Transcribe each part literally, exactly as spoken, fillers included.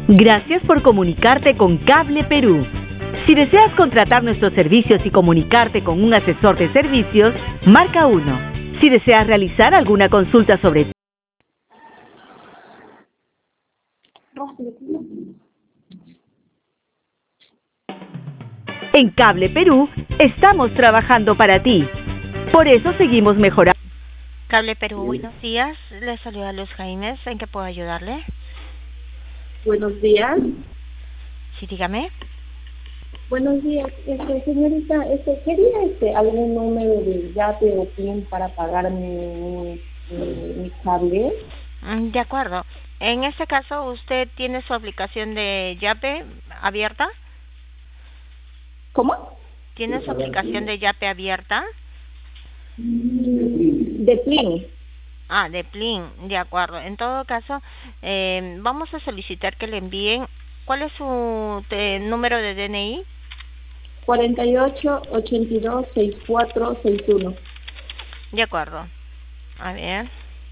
Gracias por comunicarte con Cable Perú. Si deseas contratar nuestros servicios y comunicarte con un asesor de servicios, marca uno. Si deseas realizar alguna consulta sobre En Cable Perú, estamos trabajando para ti. Por eso seguimos mejorando. Cable Perú, buenos días. Le saluda Luz Jaimes. ¿En qué puedo ayudarle? Buenos días. Sí, dígame. Buenos días, este, señorita, este, quería este, algún número de Yape o PIN para pagar mi, mi, mi, mi cable. Mm, De acuerdo. En este caso, ¿usted tiene su aplicación de Yape abierta? ¿Cómo? ¿Tiene su aplicación de Yape abierta? De PIN. Ah, de Plin, de acuerdo. En todo caso, eh, vamos a solicitar que le envíen. ¿Cuál es su te- número de D N I? cuarenta y ocho, ochenta y dos, sesenta y cuatro, sesenta y uno. De acuerdo. A ver.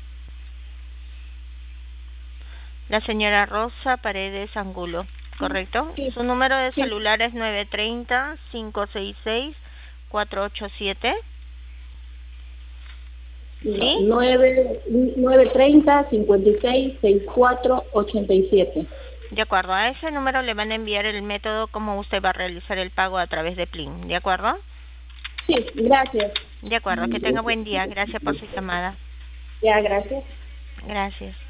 La señora Rosa Paredes Angulo, ¿correcto? Sí, Su número de sí, celular es nueve tres cero, cinco seis seis, cuatro ocho siete. no, ¿Sí? nueve, nueve treinta, cincuenta y seis, sesenta y cuatro, ochenta y siete. De acuerdo. A ese número le van a enviar el método como usted va a realizar el pago a través de Plin. ¿De acuerdo? Sí, gracias. De acuerdo. Que tenga buen día. Gracias por su llamada. Ya, gracias. Gracias.